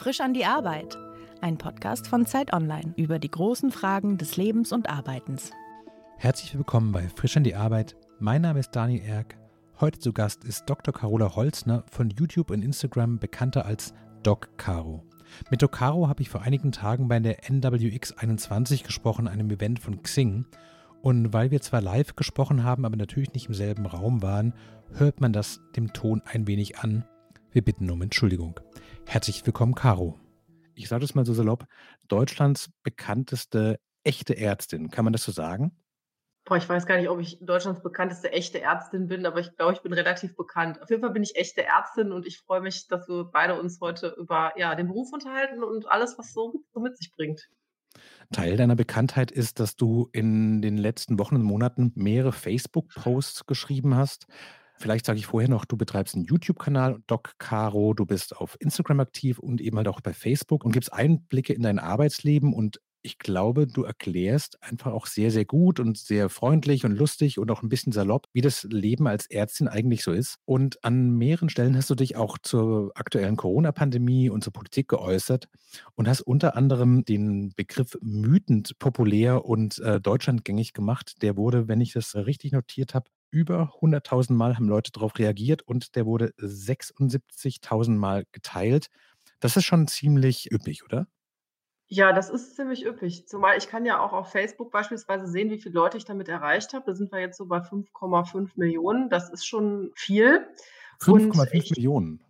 Frisch an die Arbeit. Ein Podcast von Zeit Online über die großen Fragen des Lebens und Arbeitens. Herzlich willkommen bei Frisch an die Arbeit. Mein Name ist Daniel Erck. Heute zu Gast ist Dr. Carola Holzner, von YouTube und Instagram bekannter als Doc Caro. Mit Doc Caro habe ich vor einigen Tagen bei der NWX 21 gesprochen, einem Event von Xing. Und weil wir zwar live gesprochen haben, aber natürlich nicht im selben Raum waren, hört man das dem Ton ein wenig an. Wir bitten um Entschuldigung. Herzlich willkommen, Caro. Ich sage es mal so salopp, Deutschlands bekannteste echte Ärztin. Kann man das so sagen? Ich weiß gar nicht, ob ich Deutschlands bekannteste echte Ärztin bin, aber ich glaube, ich bin relativ bekannt. Auf jeden Fall bin ich echte Ärztin und ich freue mich, dass wir beide uns heute über den Beruf unterhalten und alles, was so mit sich bringt. Teil deiner Bekanntheit ist, dass du in den letzten Wochen und Monaten mehrere Facebook-Posts geschrieben hast. Vielleicht sage ich vorher noch, du betreibst einen YouTube-Kanal, Doc Caro, du bist auf Instagram aktiv und eben halt auch bei Facebook und gibst Einblicke in dein Arbeitsleben und ich glaube, du erklärst einfach auch sehr, sehr gut und sehr freundlich und lustig und auch ein bisschen salopp, wie das Leben als Ärztin eigentlich so ist. Und an mehreren Stellen hast du dich auch zur aktuellen Corona-Pandemie und zur Politik geäußert und hast unter anderem den Begriff wütend populär und deutschlandgängig gemacht. Der wurde, wenn ich das richtig notiert habe, über 100.000 Mal haben Leute darauf reagiert und der wurde 76.000 Mal geteilt. Das ist schon ziemlich üppig, oder? Ja, das ist ziemlich üppig. Zumal ich kann ja auch auf Facebook beispielsweise sehen, wie viele Leute ich damit erreicht habe. Da sind wir jetzt so bei 5,5 Millionen. Das ist schon viel. 5,5 Millionen.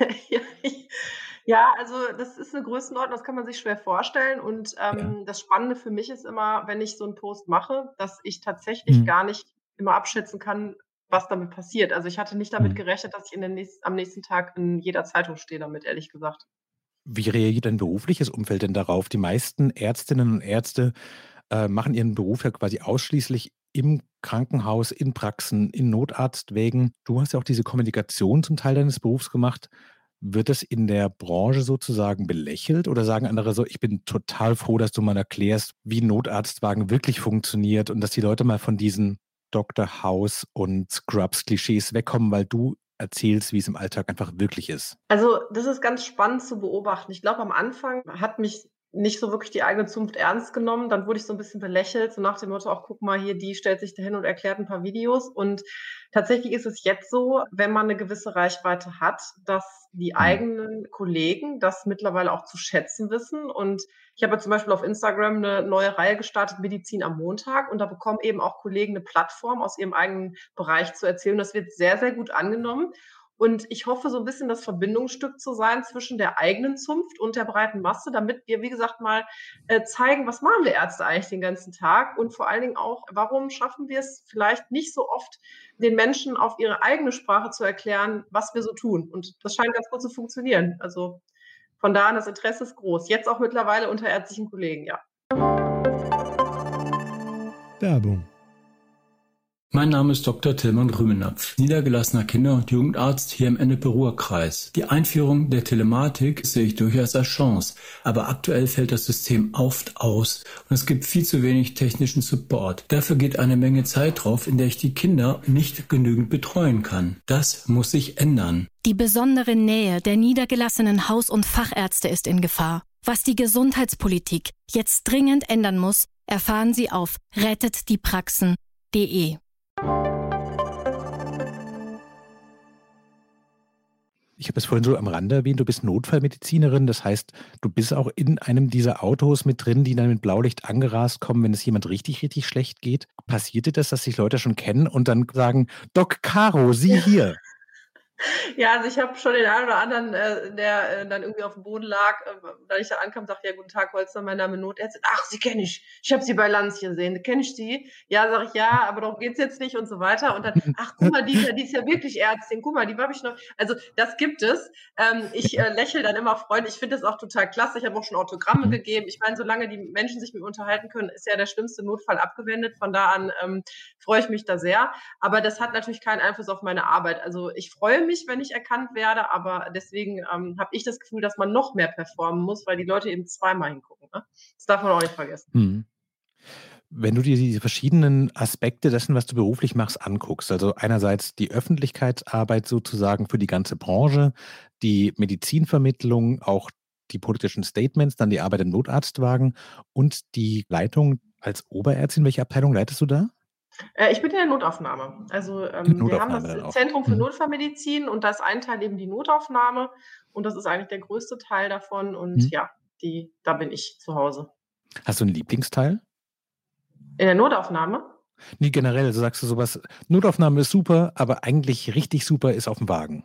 Ja, also das ist eine Größenordnung, das kann man sich schwer vorstellen. Und das Spannende für mich ist immer, wenn ich so einen Post mache, dass ich tatsächlich gar nicht immer abschätzen kann, was damit passiert. Also ich hatte nicht damit gerechnet, dass ich am nächsten Tag in jeder Zeitung stehe damit, ehrlich gesagt. Wie reagiert dein berufliches Umfeld denn darauf? Die meisten Ärztinnen und Ärzte machen ihren Beruf ja quasi ausschließlich im Krankenhaus, in Praxen, in Notarztwägen. Du hast ja auch diese Kommunikation zum Teil deines Berufs gemacht. Wird das in der Branche sozusagen belächelt oder sagen andere so, ich bin total froh, dass du mal erklärst, wie ein Notarztwagen wirklich funktioniert und dass die Leute mal von diesen Dr. House und Scrubs-Klischees wegkommen, weil du erzählst, wie es im Alltag einfach wirklich ist? Also, das ist ganz spannend zu beobachten. Ich glaube, am Anfang hat mich nicht so wirklich die eigene Zunft ernst genommen. Dann wurde ich so ein bisschen belächelt, so nach dem Motto: „Ach, guck mal hier, die stellt sich da hin und erklärt ein paar Videos.“ Und tatsächlich ist es jetzt so, wenn man eine gewisse Reichweite hat, dass die eigenen Kollegen das mittlerweile auch zu schätzen wissen. Und ich habe ja zum Beispiel auf Instagram eine neue Reihe gestartet, Medizin am Montag, und da bekommen eben auch Kollegen eine Plattform, aus ihrem eigenen Bereich zu erzählen. Das wird sehr, sehr gut angenommen. Und ich hoffe, so ein bisschen das Verbindungsstück zu sein zwischen der eigenen Zunft und der breiten Masse, damit wir, wie gesagt, mal zeigen, was machen wir Ärzte eigentlich den ganzen Tag und vor allen Dingen auch, warum schaffen wir es vielleicht nicht so oft, den Menschen auf ihre eigene Sprache zu erklären, was wir so tun. Und das scheint ganz gut zu funktionieren. Also von daher, das Interesse ist groß. Jetzt auch mittlerweile unter ärztlichen Kollegen, ja. Werbung. Mein Name ist Dr. Tilman Grümenapf, niedergelassener Kinder- und Jugendarzt hier im Ennepe-Ruhr-Kreis. Die Einführung der Telematik sehe ich durchaus als Chance, aber aktuell fällt das System oft aus und es gibt viel zu wenig technischen Support. Dafür geht eine Menge Zeit drauf, in der ich die Kinder nicht genügend betreuen kann. Das muss sich ändern. Die besondere Nähe der niedergelassenen Haus- und Fachärzte ist in Gefahr. Was die Gesundheitspolitik jetzt dringend ändern muss, erfahren Sie auf rettetdiepraxen.de. Ich habe es vorhin so am Rande erwähnt, du bist Notfallmedizinerin, das heißt, du bist auch in einem dieser Autos mit drin, die dann mit Blaulicht angerast kommen, wenn es jemand richtig, richtig schlecht geht. Passiert dir das, dass sich Leute schon kennen und dann sagen, Doc Caro, Sie hier? Ja, also ich habe schon den einen oder anderen, der dann irgendwie auf dem Boden lag, da ich da ankam, sagte: „Ja, guten Tag, Holzner, mein Name Notärztin.“ „Ach, Sie kenne ich. Ich habe Sie bei Lanz gesehen. Kenne ich Sie?“ „Ja“, sage ich, „ja, aber darum geht's jetzt nicht“ und so weiter. Und dann: „Ach, guck mal, die ist ja wirklich Ärztin. Guck mal, die habe ich noch“, also das gibt es. Ich lächle dann immer freundlich. Ich finde das auch total klasse. Ich habe auch schon Autogramme gegeben. Ich meine, solange die Menschen sich mit mir unterhalten können, ist ja der schlimmste Notfall abgewendet. Von da an freue ich mich da sehr. Aber das hat natürlich keinen Einfluss auf meine Arbeit. Also ich freue mich, wenn ich erkannt werde, aber deswegen habe ich das Gefühl, dass man noch mehr performen muss, weil die Leute eben zweimal hingucken. Ne? Das darf man auch nicht vergessen. Wenn du dir diese verschiedenen Aspekte dessen, was du beruflich machst, anguckst, also einerseits die Öffentlichkeitsarbeit sozusagen für die ganze Branche, die Medizinvermittlung, auch die politischen Statements, dann die Arbeit im Notarztwagen und die Leitung als Oberärztin. Welche Abteilung leitest du da? Ich bin in der Notaufnahme. Also, In der wir haben Notaufnahme das dann auch. Zentrum für Mhm. Notfallmedizin und da ist ein Teil eben die Notaufnahme und das ist eigentlich der größte Teil davon und Mhm. ja, da bin ich zu Hause. Hast du einen Lieblingsteil? In der Notaufnahme? Nee, generell, also sagst du sowas, Notaufnahme ist super, aber eigentlich richtig super ist auf dem Wagen.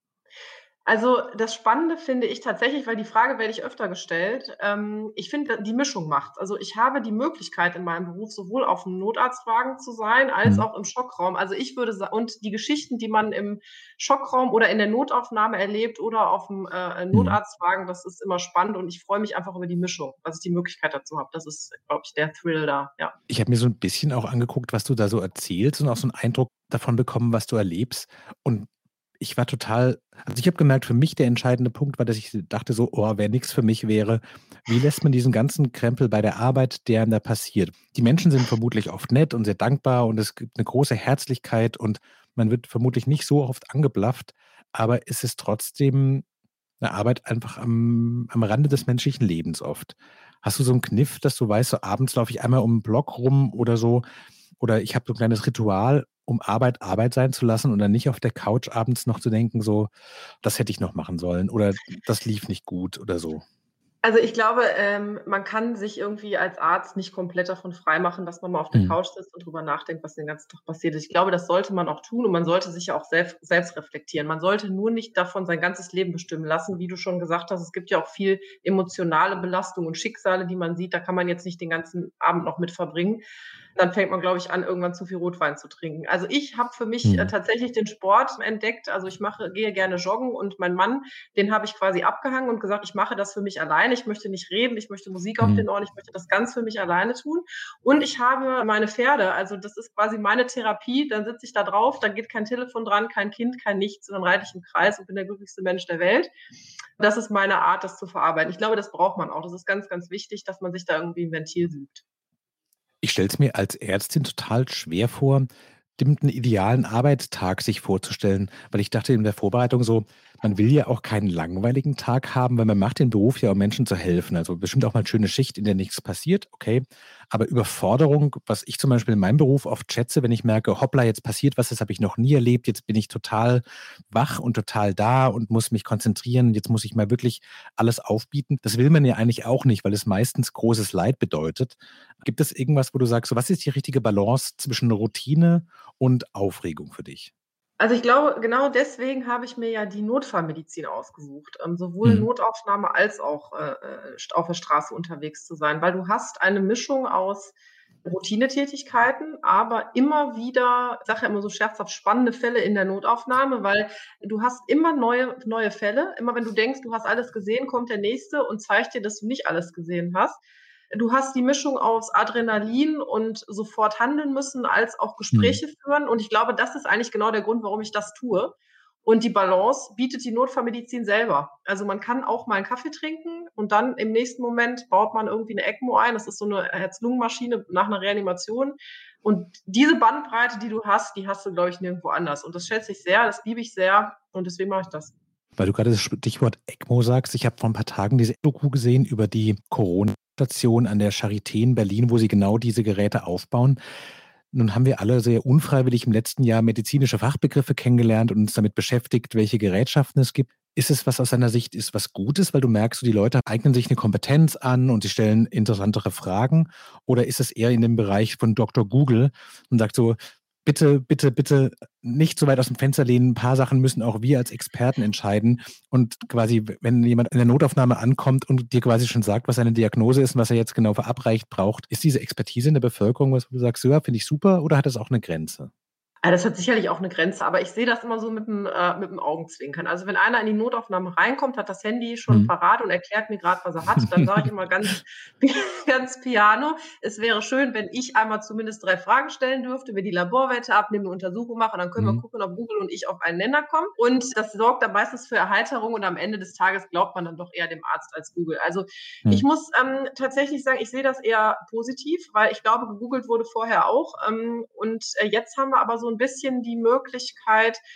Also, das Spannende finde ich tatsächlich, weil die Frage werde ich öfter gestellt, ich finde, die Mischung macht's. Also, ich habe die Möglichkeit in meinem Beruf sowohl auf'm Notarztwagen zu sein als Mhm. auch im Schockraum. Also, ich würde und die Geschichten, die man im Schockraum oder in der Notaufnahme erlebt oder auf'm, Mhm. Notarztwagen, das ist immer spannend und ich freue mich einfach über die Mischung, dass ich die Möglichkeit dazu habe. Das ist, glaube ich, der Thrill da, ja. Ich habe mir so ein bisschen auch angeguckt, was du da so erzählst und auch so einen Eindruck davon bekommen, was du erlebst. Und ich war total also, ich habe gemerkt, für mich der entscheidende Punkt war, dass ich dachte so: „Oh, wenn nix für mich wäre, wie lässt man diesen ganzen Krempel bei der Arbeit, der einem da passiert?“ Die Menschen sind vermutlich oft nett und sehr dankbar und es gibt eine große Herzlichkeit und man wird vermutlich nicht so oft angeblafft, aber es ist trotzdem eine Arbeit einfach am Rande des menschlichen Lebens oft. Hast du so einen Kniff, dass du weißt, so abends laufe ich einmal um 'n Block rum oder so oder ich habe so 'n kleines Ritual, um Arbeit Arbeit sein zu lassen und dann nicht auf der Couch abends noch zu denken so: „Das hätte ich noch machen sollen“ oder „Das lief nicht gut“ oder so? Also, ich glaube, man kann sich irgendwie als Arzt nicht komplett davon freimachen, dass man mal auf der Mhm. Couch sitzt und drüber nachdenkt, was den ganzen Tag passiert ist. Ich glaube, das sollte man auch tun und man sollte sich ja auch selbst reflektieren. Man sollte nur nicht davon sein ganzes Leben bestimmen lassen. Wie du schon gesagt hast, es gibt ja auch viel emotionale Belastung und Schicksale, die man sieht. Da kann man jetzt nicht den ganzen Abend noch mit verbringen. Dann fängt man, glaube ich, an, irgendwann zu viel Rotwein zu trinken. Also, ich habe für mich, Mhm. tatsächlich den Sport entdeckt. Also, gehe gerne joggen und mein Mann, den habe ich quasi abgehangen und gesagt: „Ich mache das für mich alleine. Ich möchte nicht reden, ich möchte Musik auf Mhm. den Ohren, ich möchte das ganz für mich alleine tun.“ Und ich habe meine Pferde, also das ist quasi meine Therapie. Dann sitze ich da drauf, da geht kein Telefon dran, kein Kind, kein nichts und dann reite ich im Kreis und bin der glücklichste Mensch der Welt. Das ist meine Art, das zu verarbeiten. Ich glaube, das braucht man auch. Das ist ganz, ganz wichtig, dass man sich da irgendwie 'n Ventil sucht. Ich stelle es mir als Ärztin total schwer vor, dem 'n idealen Arbeitstag sich vorzustellen, weil ich dachte in der Vorbereitung so, man will ja auch keinen langweiligen Tag haben, weil man macht den Beruf ja, um Menschen zu helfen. Also, bestimmt auch mal 'ne schöne Schicht, in der nichts passiert, okay. Aber Überforderung, was ich zum Beispiel in meinem Beruf oft schätze, wenn ich merke: „Hoppla, jetzt passiert was, das habe ich noch nie erlebt. Jetzt bin ich total wach und total da und muss mich konzentrieren. Jetzt muss ich mal wirklich alles aufbieten.“ Das will man ja eigentlich auch nicht, weil es meistens großes Leid bedeutet. Gibt es irgendwas, wo du sagst, so was ist die richtige Balance zwischen Routine und Aufregung für dich? Also, ich glaube, genau deswegen habe ich mir ja die Notfallmedizin ausgesucht, sowohl Mhm. Notaufnahme als auch, auf der Straße unterwegs zu sein, weil du hast eine Mischung aus Routinetätigkeiten, aber immer wieder, ich sage ja immer so scherzhaft, spannende Fälle in der Notaufnahme, weil du hast immer neue Fälle. Immer wenn du denkst, du hast alles gesehen, kommt der Nächste und zeigt dir, dass du nicht alles gesehen hast. Du hast die Mischung aus Adrenalin und sofort handeln müssen, als auch Mhm. Gespräche führen. Und ich glaube, das ist eigentlich genau der Grund, warum ich das tue. Und die Balance bietet die Notfallmedizin selber. Also, man kann auch mal 'n Kaffee trinken und dann im nächsten Moment baut man irgendwie 'ne ECMO ein. Das ist so 'ne Herz-Lungen-Maschine nach 'ner Reanimation. Und diese Bandbreite, die du hast, die hast du, glaube ich, nirgendwo anders. Und das schätze ich sehr, das liebe ich sehr und deswegen mache ich das. Weil du gerade das Stichwort ECMO sagst, ich habe vor ein paar Tagen diese Doku gesehen über die Corona-Station an der Charité in Berlin, wo sie genau diese Geräte aufbauen. Nun haben wir alle sehr unfreiwillig im letzten Jahr medizinische Fachbegriffe kennengelernt und uns damit beschäftigt, welche Gerätschaften es gibt. Ist es was aus deiner Sicht ist was Gutes, weil du merkst, so die Leute eignen sich eine Kompetenz an und sie stellen interessantere Fragen? Oder ist es eher in dem Bereich von Doktor Google und sagt so: „Bitte, bitte, bitte nicht so weit aus dem Fenster lehnen. Ein paar Sachen müssen auch wir als Experten entscheiden.“ Und quasi, wenn jemand in der Notaufnahme ankommt und dir quasi schon sagt, was seine Diagnose ist und was er jetzt genau verabreicht braucht, ist diese Expertise in der Bevölkerung was, wo du sagst: „Ja, finde ich super“, oder hat das auch eine Grenze? Das hat sicherlich auch 'ne Grenze, aber ich sehe das immer so mit'm Augenzwinkern. Also, wenn einer in die Notaufnahme reinkommt, hat das Handy schon Mhm. parat und erklärt mir grad, was er hat, dann sage ich immer ganz ganz piano: „Es wäre schön, wenn ich einmal zumindest 3 Fragen stellen dürfte, wir die Laborwerte abnehmen, 'ne Untersuchung machen, dann können wir Mhm. gucken, ob Google und ich auf einen Nenner kommen.“ Und das sorgt dann meistens für Erheiterung und am Ende des Tages glaubt man dann doch eher dem Arzt als Google. Also, ich Mhm. muss, tatsächlich sagen, ich sehe das eher positiv, weil ich glaube, gegoogelt wurde vorher auch. Und, jetzt haben wir aber so 'n bisschen die Möglichkeit,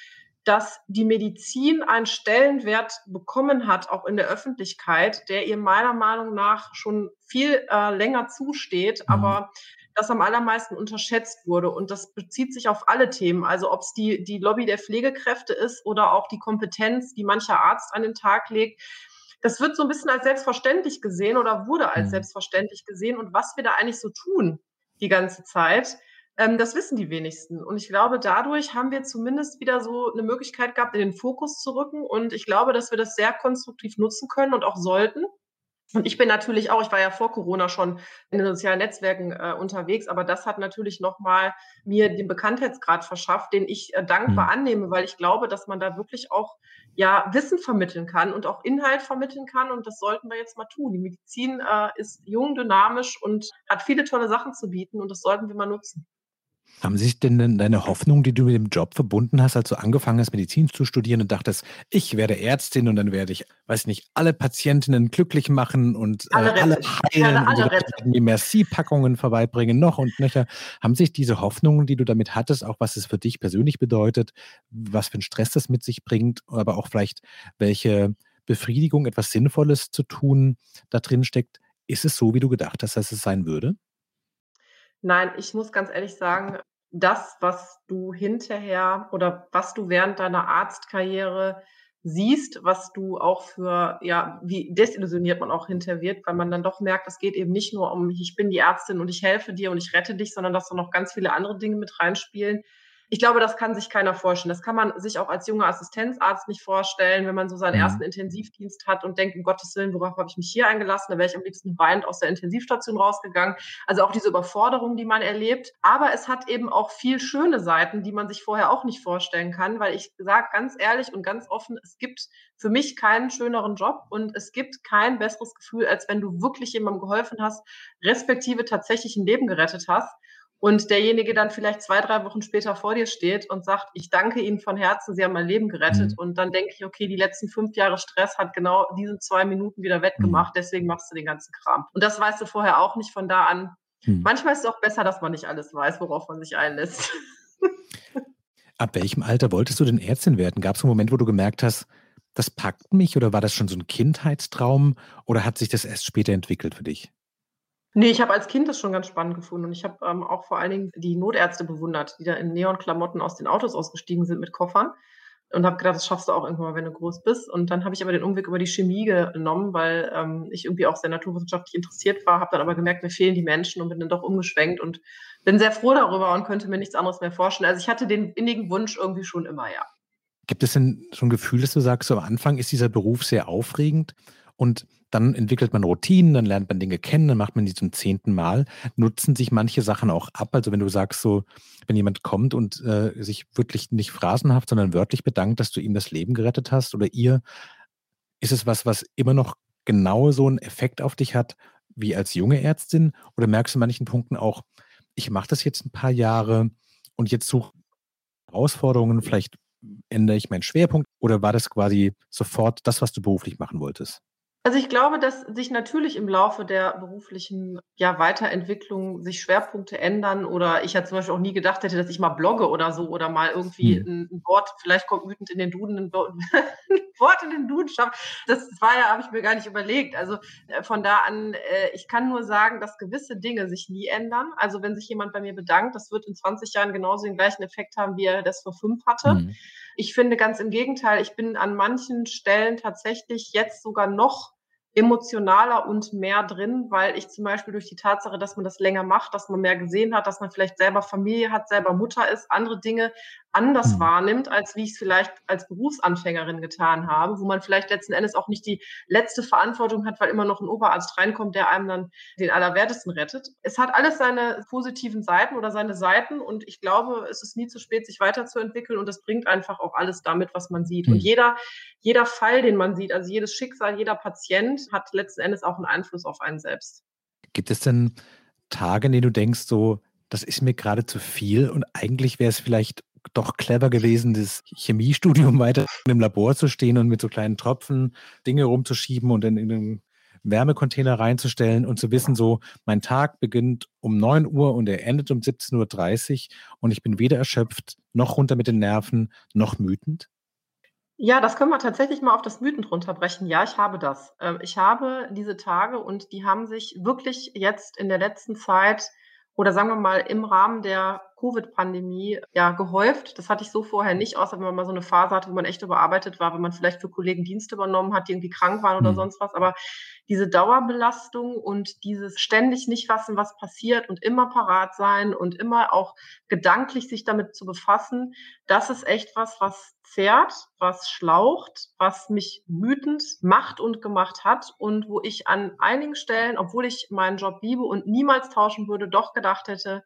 dass die Medizin einen Stellenwert bekommen hat, auch in der Öffentlichkeit, der ihr meiner Meinung nach schon viel länger zusteht, aber das am allermeisten unterschätzt wurde. Und das bezieht sich auf alle Themen. Also ob es die Lobby der Pflegekräfte ist oder auch die Kompetenz, die mancher Arzt an den Tag legt. Das wird so ein bisschen als selbstverständlich gesehen oder wurde als selbstverständlich gesehen. Und was wir da eigentlich so tun die ganze Zeit, das wissen die wenigsten. Und ich glaube, dadurch haben wir zumindest wieder so eine Möglichkeit gehabt, in den Fokus zu rücken. Und ich glaube, dass wir das sehr konstruktiv nutzen können und auch sollten. Und ich bin natürlich auch, ich war ja vor Corona schon in den sozialen Netzwerken unterwegs, aber das hat natürlich nochmal mir den Bekanntheitsgrad verschafft, den ich dankbar annehme, weil ich glaube, dass man da wirklich auch Wissen vermitteln kann und auch Inhalt vermitteln kann. Und das sollten wir jetzt mal tun. Die Medizin ist jung, dynamisch und hat viele tolle Sachen zu bieten und das sollten wir mal nutzen. Haben sich denn deine Hoffnungen, die du mit dem Job verbunden hast, als du angefangen hast, Medizin zu studieren und dachtest, ich werde Ärztin und dann werde ich, weiß nicht, alle Patientinnen glücklich machen und alle heilen und mir Merci-Packungen vorbeibringen, noch und nöcher. Haben sich diese Hoffnungen, die du damit hattest, auch was es für dich persönlich bedeutet, was für einen Stress das mit sich bringt, aber auch vielleicht welche Befriedigung, etwas Sinnvolles zu tun, da drin steckt, ist es so, wie du gedacht hast, dass es sein würde? Nein, ich muss ganz ehrlich sagen, das, was du hinterher oder was du während deiner Arztkarriere siehst, was du auch für, wie desillusioniert man auch hinterher wird, weil man dann doch merkt, es geht eben nicht nur um, ich bin die Ärztin und ich helfe dir und ich rette dich, sondern dass da noch ganz viele andere Dinge mit reinspielen. Ich glaube, das kann sich keiner vorstellen. Das kann man sich auch als junger Assistenzarzt nicht vorstellen, wenn man so seinen ersten Intensivdienst hat und denkt, um Gottes Willen, worauf habe ich mich hier eingelassen? Da wäre ich am liebsten weinend aus der Intensivstation rausgegangen. Also auch diese Überforderung, die man erlebt. Aber es hat eben auch viel schöne Seiten, die man sich vorher auch nicht vorstellen kann, weil ich sage ganz ehrlich und ganz offen, es gibt für mich keinen schöneren Job und es gibt kein besseres Gefühl, als wenn du wirklich jemandem geholfen hast, respektive tatsächlich ein Leben gerettet hast. Und derjenige dann vielleicht 2-3 Wochen später vor dir steht und sagt, ich danke Ihnen von Herzen, Sie haben mein Leben gerettet. Und dann denke ich, okay, die letzten 5 Jahre Stress hat genau diese 2 Minuten wieder wettgemacht, deswegen machst du den ganzen Kram. Und das weißt du vorher auch nicht, von da an. Manchmal ist es auch besser, dass man nicht alles weiß, worauf man sich einlässt. Ab welchem Alter wolltest du denn Ärztin werden? Gab es einen Moment, wo du gemerkt hast, das packt mich, oder war das schon so ein Kindheitstraum oder hat sich das erst später entwickelt für dich? Nee, ich habe als Kind das schon ganz spannend gefunden und ich habe auch vor allen Dingen die Notärzte bewundert, die da in Neonklamotten aus den Autos ausgestiegen sind mit Koffern und habe gedacht, das schaffst du auch irgendwann mal, wenn du groß bist. Und dann habe ich aber den Umweg über die Chemie genommen, weil ich irgendwie auch sehr naturwissenschaftlich interessiert war, habe dann aber gemerkt, mir fehlen die Menschen und bin dann doch umgeschwenkt und bin sehr froh darüber und könnte mir nichts anderes mehr vorstellen. Also ich hatte den innigen Wunsch irgendwie schon immer, ja. Gibt es denn so ein Gefühl, dass du sagst, so am Anfang ist dieser Beruf sehr aufregend und dann entwickelt man Routinen, dann lernt man Dinge kennen, dann macht man die zum 10. Mal. Nutzen sich manche Sachen auch ab? Also wenn du sagst, so, wenn jemand kommt und sich wirklich nicht phrasenhaft, sondern wörtlich bedankt, dass du ihm das Leben gerettet hast oder ihr, ist es was immer noch genau so einen Effekt auf dich hat wie als junge Ärztin? Oder merkst du in manchen Punkten auch, ich mache das jetzt ein paar Jahre und jetzt suche Herausforderungen, vielleicht ändere ich meinen Schwerpunkt, oder war das quasi sofort das, was du beruflich machen wolltest? Also ich glaube, dass sich natürlich im Laufe der beruflichen Weiterentwicklung sich Schwerpunkte ändern oder ich ja zum Beispiel auch nie gedacht hätte, dass ich mal blogge oder so oder mal irgendwie ein Wort, vielleicht kommt wütend in den Duden, ein Wort in den Duden schaffe. Das habe ich mir gar nicht überlegt. Also von da an, ich kann nur sagen, dass gewisse Dinge sich nie ändern. Also wenn sich jemand bei mir bedankt, das wird in 20 Jahren genauso den gleichen Effekt haben, wie er das vor 5 hatte. Ich finde ganz im Gegenteil, ich bin an manchen Stellen tatsächlich jetzt sogar noch emotionaler und mehr drin, weil ich zum Beispiel durch die Tatsache, dass man das länger macht, dass man mehr gesehen hat, dass man vielleicht selber Familie hat, selber Mutter ist, andere Dinge anders wahrnimmt, als wie ich es vielleicht als Berufsanfängerin getan habe, wo man vielleicht letzten Endes auch nicht die letzte Verantwortung hat, weil immer noch ein Oberarzt reinkommt, der einem dann den Allerwertesten rettet. Es hat alles seine positiven Seiten oder seine Seiten und ich glaube, es ist nie zu spät, sich weiterzuentwickeln und es bringt einfach auch alles damit, was man sieht. Und jeder Fall, den man sieht, also jedes Schicksal, jeder Patient hat letzten Endes auch einen Einfluss auf einen selbst. Gibt es denn Tage, in denen du denkst, so, das ist mir gerade zu viel und eigentlich wäre es vielleicht doch clever gewesen, das Chemiestudium weiter im Labor zu stehen und mit so kleinen Tropfen Dinge rumzuschieben und dann in den Wärmecontainer reinzustellen und zu wissen, so, mein Tag beginnt um 9 Uhr und er endet um 17:30 Uhr und ich bin weder erschöpft, noch runter mit den Nerven, noch wütend? Ja, das können wir tatsächlich mal auf das Mythen runterbrechen. Ja, ich habe das. Ich habe diese Tage und die haben sich wirklich jetzt in der letzten Zeit oder sagen wir mal im Rahmen der Covid-Pandemie, ja, gehäuft. Das hatte ich so vorher nicht, außer wenn man mal so 'ne Phase hatte, wo man echt überarbeitet war, wenn man vielleicht für Kollegen Dienste übernommen hat, die irgendwie krank waren oder Mhm. sonst was. Aber diese Dauerbelastung und dieses ständig nicht wissen, was passiert und immer parat sein und immer auch gedanklich sich damit zu befassen, das ist echt was, was zehrt, was schlaucht, was mich wütend macht und gemacht hat und wo ich an einigen Stellen, obwohl ich meinen Job liebe und niemals tauschen würde, doch gedacht hätte: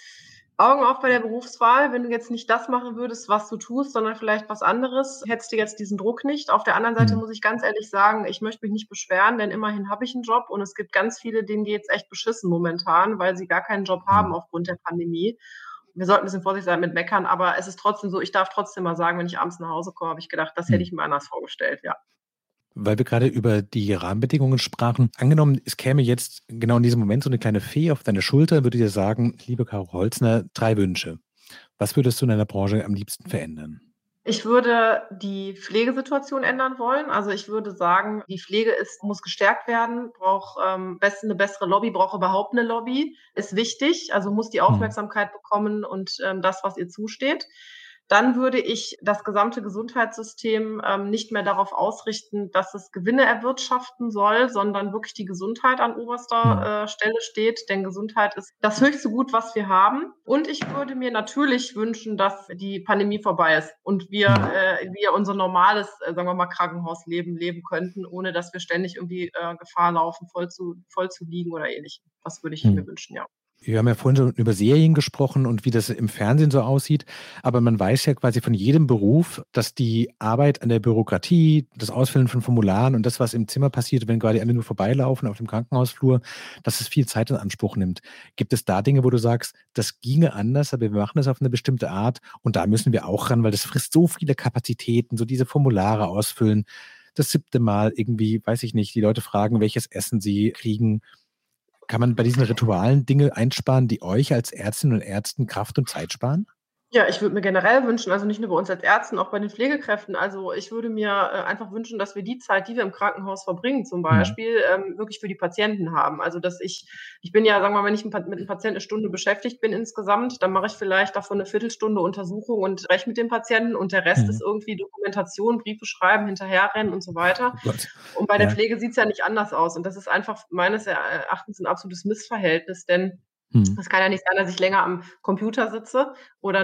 „Augen auf bei der Berufswahl. Wenn du jetzt nicht das machen würdest, was du tust, sondern vielleicht was anderes, hättest du jetzt diesen Druck nicht.“ Auf der anderen Seite Mhm. muss ich ganz ehrlich sagen, ich möchte mich nicht beschweren, denn immerhin habe ich 'n Job und es gibt ganz viele, denen geht's echt beschissen momentan, weil sie gar keinen Job haben Mhm. aufgrund der Pandemie. Wir sollten 'n bisschen vorsichtig sein mit Meckern, aber es ist trotzdem so, ich darf trotzdem mal sagen, wenn ich abends nach Hause komme, habe ich gedacht: „Das hätte Mhm. ich mir anders vorgestellt“, ja. Weil wir gerade über die Rahmenbedingungen sprachen. Angenommen, es käme jetzt genau in diesem Moment so eine kleine Fee auf deine Schulter und würde dir sagen: „Liebe Caro Holzner, 3 Wünsche.“ Was würdest du in deiner Branche am liebsten verändern? Ich würde die Pflegesituation ändern wollen. Also, ich würde sagen, die Pflege muss gestärkt werden, braucht, 'ne bessere Lobby, braucht überhaupt 'ne Lobby, ist wichtig, also, muss die Mhm. Aufmerksamkeit bekommen und, das, was ihr zusteht. Dann würde ich das gesamte Gesundheitssystem, nicht mehr darauf ausrichten, dass es Gewinne erwirtschaften soll, sondern wirklich die Gesundheit an Mhm. oberster, Stelle steht, denn Gesundheit ist das höchste Gut, was wir haben. Und ich würde mir natürlich wünschen, dass die Pandemie vorbei ist und Mhm. wir unser normales, sagen wir mal, Krankenhausleben leben könnten, ohne dass wir ständig irgendwie, Gefahr laufen, voll zu liegen oder Ähnlichem. Das würde ich mir Mhm. wünschen, ja. Wir haben ja vorhin schon über Serien gesprochen und wie das im Fernsehen so aussieht. Aber man weiß ja quasi von jedem Beruf, dass die Arbeit an der Bürokratie, das Ausfüllen von Formularen und das, was im Zimmer passiert, wenn quasi alle nur vorbeilaufen auf dem Krankenhausflur, dass es viel Zeit in Anspruch nimmt. Gibt es da Dinge, wo du sagst, das ginge anders, aber wir machen das auf eine bestimmte Art und da müssen wir auch ran, weil das frisst so viele Kapazitäten, so diese Formulare ausfüllen. Das 7. Mal irgendwie, weiß ich nicht, die Leute fragen, welches Essen sie kriegen. Kann man bei diesen Ritualen Dinge einsparen, die euch als Ärztinnen und Ärzten Kraft und Zeit sparen? Ja, ich würde mir generell wünschen, also nicht nur bei uns als Ärzten, auch bei den Pflegekräften. Also, ich würde mir, einfach wünschen, dass wir die Zeit, die wir im Krankenhaus verbringen zum Mhm. Beispiel, wirklich für die Patienten haben. Also, dass ich bin ja, sagen wir mal, wenn ich mit 'm Patienten 'ne Stunde beschäftigt bin insgesamt, dann mache ich vielleicht davon 'ne Viertelstunde Untersuchung und spreche mit dem Patienten und der Rest ist Mhm. irgendwie Dokumentation, Briefe schreiben, hinterherrennen und so weiter. Oh Gott. Und bei der Ja. Pflege sieht's ja nicht anders aus. Und das ist einfach meines Erachtens 'n absolutes Missverhältnis, denn Mhm. es kann ja nicht sein, dass ich länger am Computer sitze oder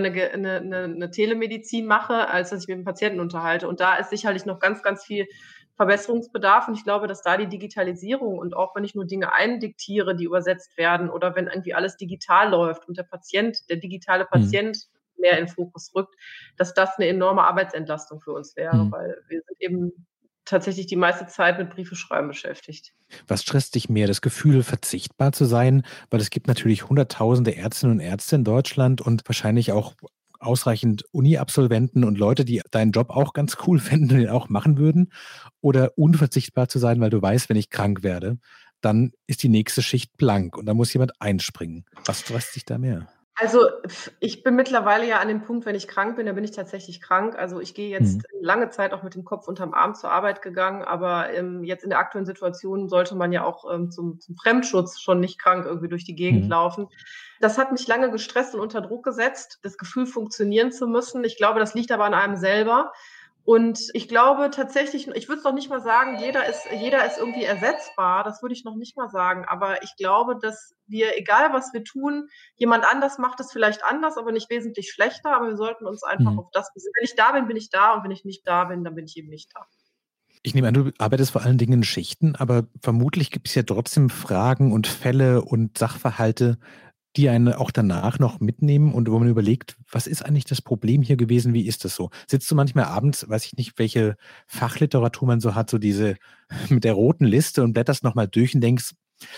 'ne Telemedizin mache, als dass ich mit dem Patienten unterhalte. Und da ist sicherlich noch ganz, ganz viel Verbesserungsbedarf. Und ich glaube, dass da die Digitalisierung und auch wenn ich nur Dinge eindiktiere, die übersetzt werden oder wenn irgendwie alles digital läuft und der digitale Mhm. Patient mehr in Fokus rückt, dass das 'ne enorme Arbeitsentlastung für uns wäre, Mhm. weil wir sind eben tatsächlich die meiste Zeit mit Briefe schreiben beschäftigt. Was stresst dich mehr? Das Gefühl, verzichtbar zu sein? Weil es gibt natürlich hunderttausende Ärztinnen und Ärzte in Deutschland und wahrscheinlich auch ausreichend Uni-Absolventen und Leute, die deinen Job auch ganz cool fänden und den auch machen würden. Oder unverzichtbar zu sein, weil du weißt, wenn ich krank werde, dann ist die nächste Schicht blank und da muss jemand einspringen. Was stresst dich da mehr? Also, ich bin mittlerweile ja an dem Punkt, wenn ich krank bin, dann bin ich tatsächlich krank. Also, ich gehe Mhm. jetzt lange Zeit auch mit dem Kopf unterm Arm zur Arbeit gegangen, aber, jetzt in der aktuellen Situation sollte man ja auch, zum Fremdschutz schon nicht krank irgendwie durch die Gegend Mhm. laufen. Das hat mich lange gestresst und unter Druck gesetzt, das Gefühl, funktionieren zu müssen. Ich glaube, das liegt aber an einem selber. Und ich glaube tatsächlich ich würde es noch nicht mal sagen, jeder ist irgendwie ersetzbar, das würde ich noch nicht mal sagen. Aber ich glaube, dass wir, egal was wir tun, jemand anders macht es vielleicht anders, aber nicht wesentlich schlechter, aber wir sollten uns einfach Mhm. auf das besinnen. Wenn ich da bin, bin ich da und wenn ich nicht da bin, dann bin ich eben nicht da. Ich nehme an, du arbeitest vor allen Dingen in Schichten, aber vermutlich gibt es ja trotzdem Fragen und Fälle und Sachverhalte, die einen auch danach noch mitnehmen und wo man überlegt, was ist eigentlich das Problem hier gewesen? Wie ist das so? Sitzt du manchmal abends, weiß ich nicht, welche Fachliteratur man so hat, so diese mit der roten Liste und blätterst nochmal durch und denkst,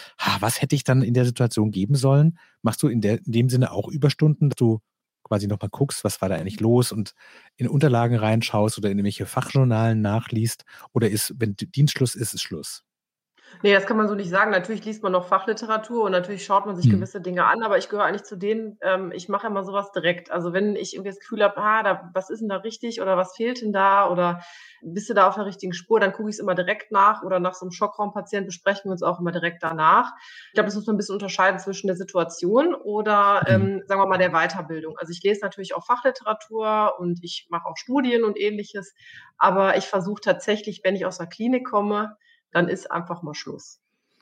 was hätte ich dann in der Situation geben sollen? Machst du in dem Sinne auch Überstunden, dass du quasi nochmal guckst, was war da eigentlich los und in Unterlagen reinschaust oder in irgendwelche Fachjournalen nachliest? Oder ist, wenn Dienstschluss ist, ist Schluss? Nee, das kann man so nicht sagen. Natürlich liest man noch Fachliteratur und natürlich schaut man sich Mhm. gewisse Dinge an, aber ich gehöre eigentlich zu denen, ich mache immer sowas direkt. Also, wenn ich irgendwie das Gefühl habe, da was ist denn da richtig oder was fehlt denn da oder bist du da auf der richtigen Spur, dann gucke ich's immer direkt nach oder nach so 'nem Schockraumpatienten besprechen wir uns auch immer direkt danach. Ich glaube, das muss man 'n bisschen unterscheiden zwischen der Situation oder, Mhm. sagen wir mal, der Weiterbildung. Also, ich lese natürlich auch Fachliteratur und ich mache auch Studien und Ähnliches, aber ich versuche tatsächlich, wenn ich aus der Klinik komme, dann ist einfach mal Schluss.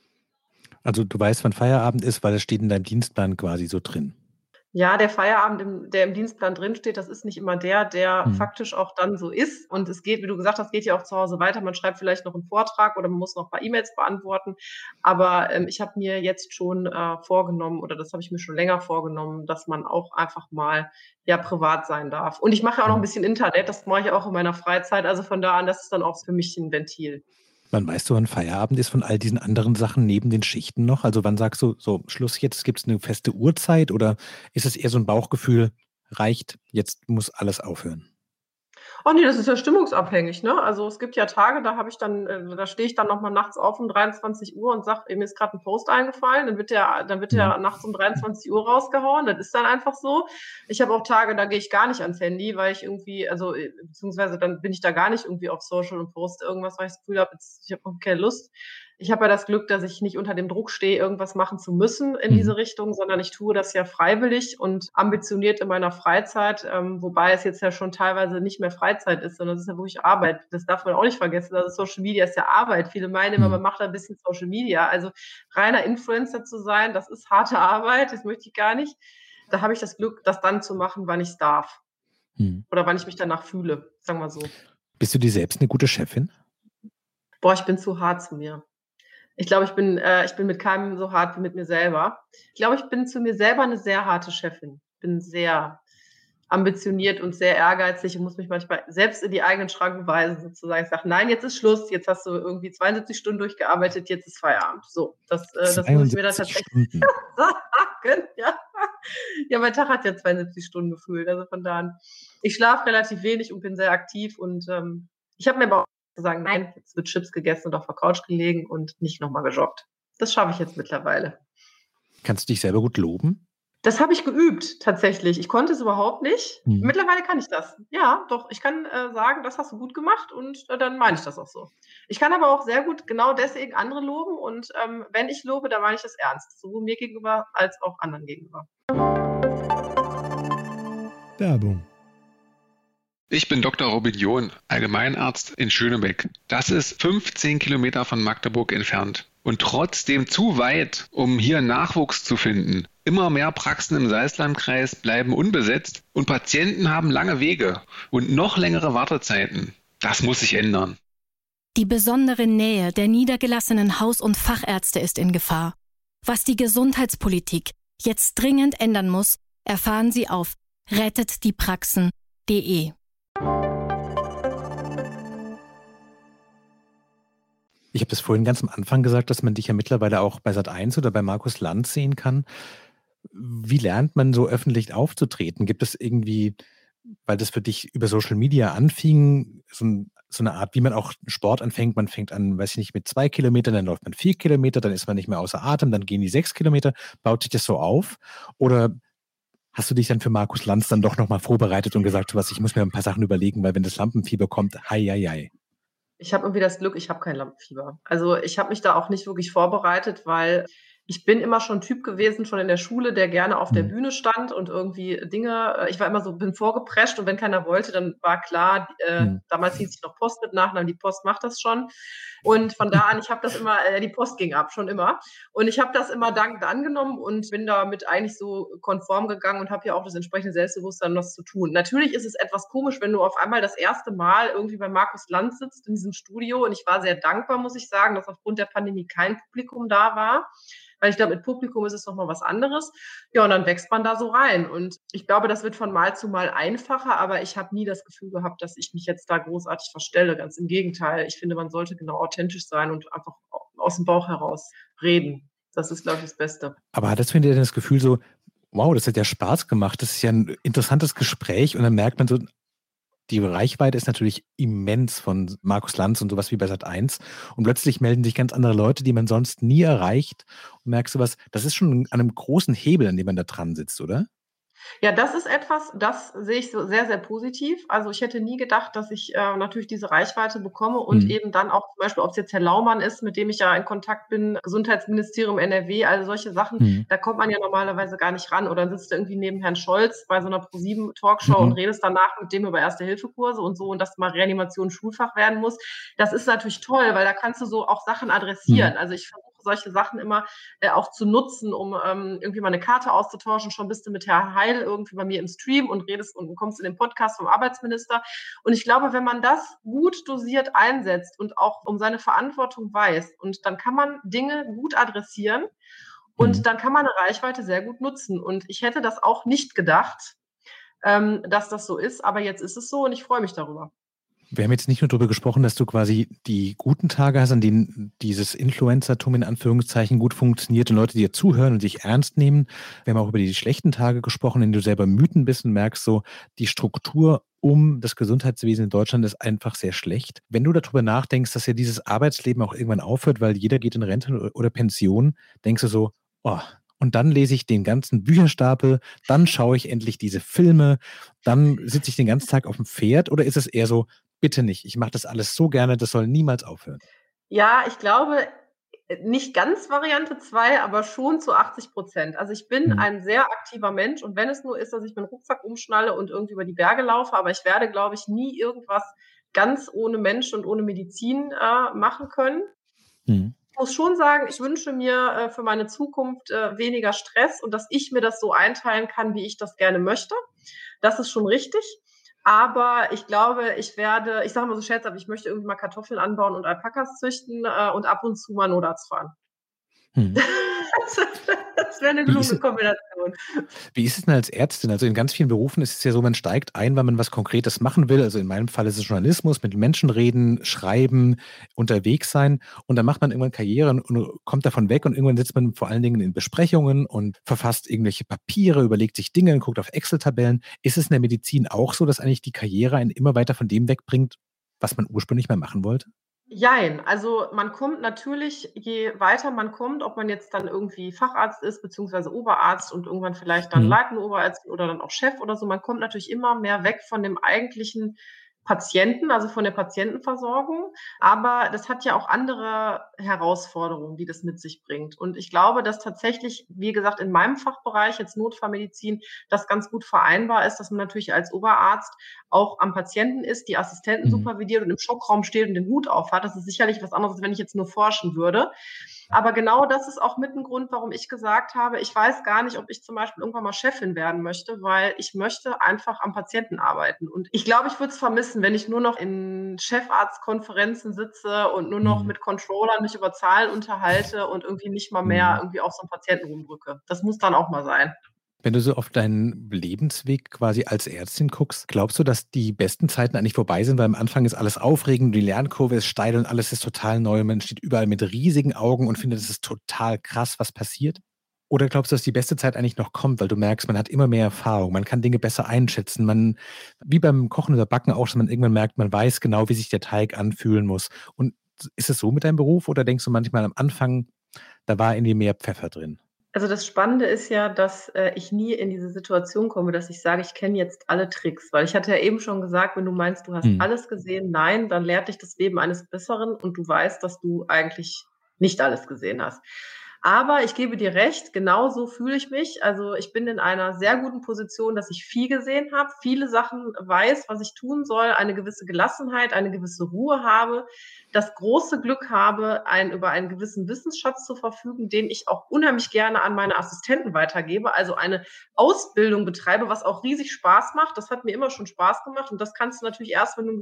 Also, du weißt, wann Feierabend ist, weil es steht in deinem Dienstplan quasi so drin. Ja, der Feierabend, der im Dienstplan drinsteht, das ist nicht immer der Mhm. faktisch auch dann so ist. Und es geht, wie du gesagt hast, geht ja auch zu Hause weiter. Man schreibt vielleicht noch 'n Vortrag oder man muss noch 'n paar E-Mails beantworten. Aber, ich habe mir jetzt schon, vorgenommen oder das habe ich mir schon länger vorgenommen, dass man auch einfach mal, ja, privat sein darf. Und ich mache ja auch noch 'n Mhm. bisschen Internet, das mache ich auch in meiner Freizeit. Also, von da an, das ist dann auch für mich 'n Ventil. Wann weißt du, wann Feierabend ist von all diesen anderen Sachen neben den Schichten noch? Also, wann sagst du: „So, Schluss jetzt“? Gibt's 'ne feste Uhrzeit oder ist es eher so 'n Bauchgefühl: „Reicht, jetzt muss alles aufhören?“ Ach ne, das ist ja stimmungsabhängig, ne? Also, es gibt ja Tage, da habe ich dann da stehe ich dann noch mal nachts auf um 23 Uhr und sage: „Ey, mir ist grad 'n Post eingefallen“, dann wird der Mhm. nachts um 23 Uhr rausgehauen. Das ist dann einfach so. Ich habe auch Tage, da gehe ich gar nicht ans Handy, weil ich irgendwie beziehungsweise dann bin ich da gar nicht irgendwie auf Social und poste irgendwas, weil ich das Gefühl habe, jetzt ich habe irgendwie keine Lust. Ich habe ja das Glück, dass ich nicht unter dem Druck stehe, irgendwas machen zu müssen in Mhm. diese Richtung, sondern ich tue das ja freiwillig und ambitioniert in meiner Freizeit, wobei es jetzt ja schon teilweise nicht mehr Freizeit ist, sondern es ist ja wirklich Arbeit. Das darf man auch nicht vergessen. Also, Social Media ist ja Arbeit. Viele meinen immer, Mhm. man macht da 'n bisschen Social Media. Also, reiner Influencer zu sein, das ist harte Arbeit, das möchte ich gar nicht. Da habe ich das Glück, das dann zu machen, wann ich's darf Mhm. oder wann ich mich danach fühle, sagen wir so. Bist du dir selbst 'ne gute Chefin? Boah, ich bin zu hart zu mir. Ich bin mit keinem so hart wie mit mir selber. Ich glaube, ich bin zu mir selber 'ne sehr harte Chefin. Bin sehr ambitioniert und sehr ehrgeizig und muss mich manchmal selbst in die eigenen Schranken weisen sozusagen. Ich sage: „Nein, jetzt ist Schluss. Jetzt hast du irgendwie 72 Stunden durchgearbeitet, jetzt ist Feierabend.“ So, das muss ich mir dann 72 tatsächlich Stunden. sagen, ja. Ja, mein Tag hat ja 72 Stunden gefühlt, also von da an. Ich schlafe relativ wenig und bin sehr aktiv und, ich habe mir aber auch zu sagen: „Nein, jetzt wird Chips gegessen und auf der Couch gelegen und nicht noch mal gejoggt.“ Das schaffe ich jetzt mittlerweile. Kannst du dich selber gut loben? Das habe ich geübt tatsächlich. Ich konnte es überhaupt nicht. Mhm. Mittlerweile kann ich das. Ja, doch, ich kann, sagen: „Das hast du gut gemacht“ und, dann meine ich das auch so. Ich kann aber auch sehr gut genau deswegen andere loben und, wenn ich lobe, dann meine ich das ernst, sowohl mir gegenüber als auch anderen gegenüber. Werbung. Ich bin Dr. Robin John, Allgemeinarzt in Schönebeck. Das ist 15 Kilometer von Magdeburg entfernt und trotzdem zu weit, um hier Nachwuchs zu finden. Immer mehr Praxen im Salzlandkreis bleiben unbesetzt und Patienten haben lange Wege und noch längere Wartezeiten. Das muss sich ändern. Die besondere Nähe der niedergelassenen Haus- und Fachärzte ist in Gefahr. Was die Gesundheitspolitik jetzt dringend ändern muss, erfahren Sie auf rettetdiepraxen.de. Ich habe das vorhin ganz am Anfang gesagt, dass man dich ja mittlerweile auch bei Sat.1 oder bei Markus Lanz sehen kann. Wie lernt man so öffentlich aufzutreten? Gibt es irgendwie, weil das für dich über Social Media anfing, so 'ne Art, wie man auch Sport anfängt? Man fängt an, weiß ich nicht, mit 2 Kilometern, dann läuft man 4 Kilometer, dann ist man nicht mehr außer Atem, dann gehen die 6 Kilometer. Baut sich das so auf? Oder hast du dich dann für Markus Lanz dann doch noch mal vorbereitet und gesagt: „Du was, ich muss mir 'n paar Sachen überlegen, weil wenn das Lampenfieber kommt, hei, hei, hei.“ Ich habe irgendwie das Glück, ich habe kein Lampenfieber. Also, ich habe mich da auch nicht wirklich vorbereitet, weil ich bin immer schon Typ gewesen, schon in der Schule, der gerne auf der Mhm. Bühne stand und irgendwie Dinge ich war immer so bin vorgeprescht und wenn keiner wollte, dann war klar, Mhm. damals hieß ich noch Post mit Nachnamen, die Post macht das schon. Und von da an, ich habe das immer die Post ging ab, schon immer. Und ich habe das immer dankend angenommen und bin damit eigentlich so konform gegangen und habe ja auch das entsprechende Selbstbewusstsein, was zu tun. Natürlich ist es etwas komisch, wenn du auf einmal das erste Mal irgendwie bei Markus Lanz sitzt in diesem Studio und ich war sehr dankbar, muss ich sagen, dass aufgrund der Pandemie kein Publikum da war, weil ich glaube, mit Publikum ist es noch mal was anderes. Ja, und dann wächst man da so rein und ich glaube, das wird von Mal zu Mal einfacher, aber ich habe nie das Gefühl gehabt, dass ich mich jetzt da großartig verstelle. Ganz im Gegenteil. Ich finde, man sollte genau authentisch sein und einfach aus'm Bauch heraus reden. Das ist, glaube ich, das Beste. Aber hattest du hinterher das Gefühl so: „Wow, das hat ja Spaß gemacht. Das ist ja 'n interessantes Gespräch“, und dann merkt man so: Die Reichweite ist natürlich immens von Markus Lanz und sowas wie bei Sat.1 und plötzlich melden sich ganz andere Leute, die man sonst nie erreicht und merkst du was, das ist schon an einem großen Hebel, an dem man da dran sitzt, oder? Ja, das ist etwas, das sehe ich so sehr, sehr positiv. Also ich hätte nie gedacht, dass ich natürlich diese Reichweite bekomme und Mhm. eben dann auch zum Beispiel, ob es jetzt Herr Laumann ist, mit dem ich ja in Kontakt bin, Gesundheitsministerium NRW, also solche Sachen, Mhm. da kommt man ja normalerweise gar nicht ran. Oder dann sitzt du irgendwie neben Herrn Scholz bei so einer ProSieben-Talkshow und Mhm. redest danach mit dem über Erste-Hilfe-Kurse und so und dass mal Reanimation Schulfach werden muss. Das ist natürlich toll, weil da kannst du so auch Sachen Mhm. adressieren. Also ich versuche solche Sachen immer auch zu nutzen, um irgendwie mal eine Karte auszutauschen. Schon bist du mit Herr Heil irgendwie bei mir im Stream und redest und kommst in den Podcast vom Arbeitsminister. Und ich glaube, wenn man das gut dosiert einsetzt und auch um seine Verantwortung weiß, und dann kann man Dinge gut adressieren Mhm. und dann kann man eine Reichweite sehr gut nutzen. Und ich hätte das auch nicht gedacht, dass das so ist, aber jetzt ist es so und ich freue mich darüber. Wir haben jetzt nicht nur darüber gesprochen, dass du quasi die guten Tage hast, an denen dieses Influencertum in Anführungszeichen gut funktioniert und Leute, die dir zuhören und dich ernst nehmen. Wir haben auch über die schlechten Tage gesprochen, in denen du selber müden bist und merkst so, die Struktur um das Gesundheitswesen in Deutschland ist einfach sehr schlecht. Wenn du darüber nachdenkst, dass ja dieses Arbeitsleben auch irgendwann aufhört, weil jeder geht in Rente oder Pension, denkst du so, oh, und dann lese ich den ganzen Bücherstapel, dann schaue ich endlich diese Filme, dann sitze ich den ganzen Tag auf dem Pferd, oder ist es eher so, bitte nicht. Ich mache das alles so gerne, das soll niemals aufhören. Ja, ich glaube, nicht ganz Variante 2, aber schon zu 80%. Also ich bin Mhm. ein sehr aktiver Mensch und wenn es nur ist, dass ich meinen Rucksack umschnalle und irgendwie über die Berge laufe, aber ich werde, glaube ich, nie irgendwas ganz ohne Mensch und ohne Medizin machen können. Mhm. Ich muss schon sagen, ich wünsche mir für meine Zukunft weniger Stress und dass ich mir das so einteilen kann, wie ich das gerne möchte. Das ist schon richtig. Aber ich glaube, ich sage mal so scherzhaft, ich möchte irgendwie mal Kartoffeln anbauen und Alpakas züchten und ab und zu mal Notarzt fahren. Mhm. Das wäre eine Wie ist gelungene es Kombination. wie ist es denn als Ärztin? Also, in ganz vielen Berufen ist es ja so, man steigt ein, weil man was Konkretes machen will. Also, in meinem Fall ist es Journalismus, mit Menschen reden, schreiben, unterwegs sein und dann macht man irgendwann Karriere und kommt davon weg und irgendwann sitzt man vor allen Dingen in Besprechungen und verfasst irgendwelche Papiere, überlegt sich Dinge, guckt auf Excel-Tabellen. Ist es in der Medizin auch so, dass eigentlich die Karriere einen immer weiter von dem wegbringt, was man ursprünglich mal machen wollte? Jein, also man kommt natürlich, je weiter man kommt, ob man jetzt dann irgendwie Facharzt ist beziehungsweise Oberarzt und irgendwann vielleicht dann Mhm. leitende Oberärztin oder dann auch Chef oder so, man kommt natürlich immer mehr weg von dem eigentlichen Patienten, also von der Patientenversorgung. Aber das hat ja auch andere Herausforderungen, die das mit sich bringt. Und ich glaube, dass tatsächlich, wie gesagt, in meinem Fachbereich, jetzt Notfallmedizin, das ganz gut vereinbar ist, dass man natürlich als Oberarzt auch am Patienten ist, die Assistenten Mhm. supervidiert und im Schockraum steht und den Hut aufhat. Das ist sicherlich was anderes, als wenn ich jetzt nur forschen würde. Aber genau das ist auch mit ein Grund, warum ich gesagt habe, ich weiß gar nicht, ob ich zum Beispiel irgendwann mal Chefin werden möchte, weil ich möchte einfach am Patienten arbeiten. Und ich glaube, ich würde es vermissen, wenn ich nur noch in Chefarztkonferenzen sitze und nur noch Mhm. mit Controllern mich über Zahlen unterhalte und irgendwie nicht mal mehr Mhm. irgendwie auf so einen Patienten rumdrücke. Das muss dann auch mal sein. Wenn du so auf deinen Lebensweg quasi als Ärztin guckst, glaubst du, dass die besten Zeiten eigentlich vorbei sind? Weil am Anfang ist alles aufregend, die Lernkurve ist steil und alles ist total neu. Man steht überall mit riesigen Augen und findet, es ist total krass, was passiert. Oder glaubst du, dass die beste Zeit eigentlich noch kommt, weil du merkst, man hat immer mehr Erfahrung, man kann Dinge besser einschätzen, man, wie beim Kochen oder Backen auch, dass man irgendwann merkt, man weiß genau, wie sich der Teig anfühlen muss. Und ist es so mit deinem Beruf oder denkst du manchmal am Anfang, da war irgendwie mehr Pfeffer drin? Also das Spannende ist ja, dass ich nie in diese Situation komme, dass ich sage, ich kenne jetzt alle Tricks. Weil ich hatte ja eben schon gesagt, wenn du meinst, du hast Mhm. alles gesehen, nein, dann lehrt dich das Leben eines Besseren und du weißt, dass du eigentlich nicht alles gesehen hast. Aber ich gebe dir recht, genau so fühle ich mich. Also ich bin in einer sehr guten Position, dass ich viel gesehen habe, viele Sachen weiß, was ich tun soll, eine gewisse Gelassenheit, eine gewisse Ruhe habe, das große Glück habe, über einen gewissen Wissensschatz zu verfügen, den ich auch unheimlich gerne an meine Assistenten weitergebe, also eine Ausbildung betreibe, was auch riesig Spaß macht. Das hat mir immer schon Spaß gemacht und das kannst du natürlich erst, wenn du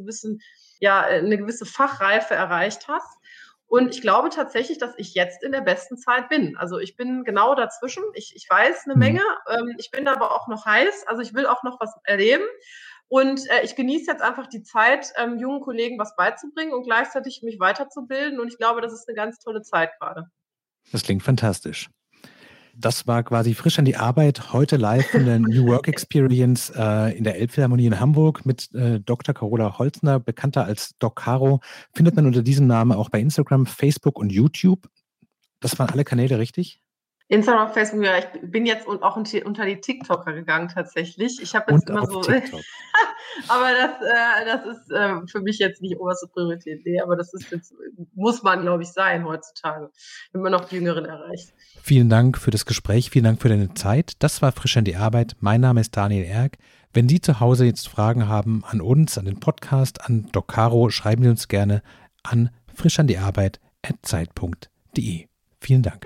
eine gewisse Fachreife erreicht hast. Und ich glaube tatsächlich, dass ich jetzt in der besten Zeit bin. Also ich bin genau dazwischen. Ich weiß eine Mhm. Menge. Ich bin aber auch noch heiß. Also ich will auch noch was erleben. Und ich genieße jetzt einfach die Zeit, jungen Kollegen was beizubringen und gleichzeitig mich weiterzubilden. Und ich glaube, das ist eine ganz tolle Zeit gerade. Das klingt fantastisch. Das war quasi frisch an die Arbeit, heute live von der New Work Experience in der Elbphilharmonie in Hamburg mit Dr. Carola Holzner, bekannter als Doc Caro. Findet man unter diesem Namen auch bei Instagram, Facebook und YouTube. Das waren alle Kanäle, richtig? Instagram, Facebook, ja, ich bin jetzt auch unter die TikToker gegangen tatsächlich. Ich habe jetzt immer so, aber das ist für mich jetzt nicht oberste Priorität. Nee, aber das ist jetzt, muss man, glaube ich, sein heutzutage, wenn man noch die Jüngeren erreicht. Vielen Dank für das Gespräch, vielen Dank für deine Zeit. Das war Frisch an die Arbeit. Mein Name ist Daniel Erck. Wenn Sie zu Hause jetzt Fragen haben an uns, an den Podcast, an Doc Caro, schreiben Sie uns gerne an frischandiearbeit@zeit.de. Vielen Dank.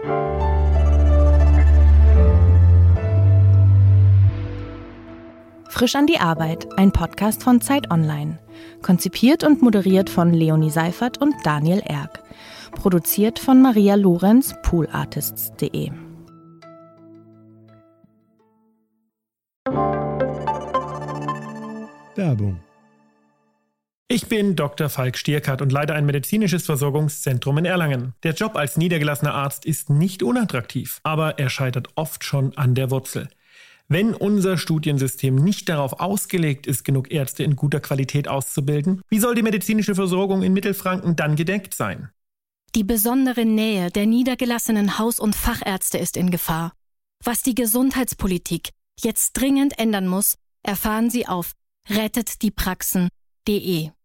Frisch an die Arbeit, ein Podcast von Zeit Online. Konzipiert und moderiert von Leonie Seifert und Daniel Erck. Produziert von Maria Lorenz, poolartists.de. Werbung. Ich bin Dr. Falk Stierkart und leite ein medizinisches Versorgungszentrum in Erlangen. Der Job als niedergelassener Arzt ist nicht unattraktiv, aber er scheitert oft schon an der Wurzel. Wenn unser Studiensystem nicht darauf ausgelegt ist, genug Ärzte in guter Qualität auszubilden, wie soll die medizinische Versorgung in Mittelfranken dann gedeckt sein? Die besondere Nähe der niedergelassenen Haus- und Fachärzte ist in Gefahr. Was die Gesundheitspolitik jetzt dringend ändern muss, erfahren Sie auf rettetdiepraxen.de.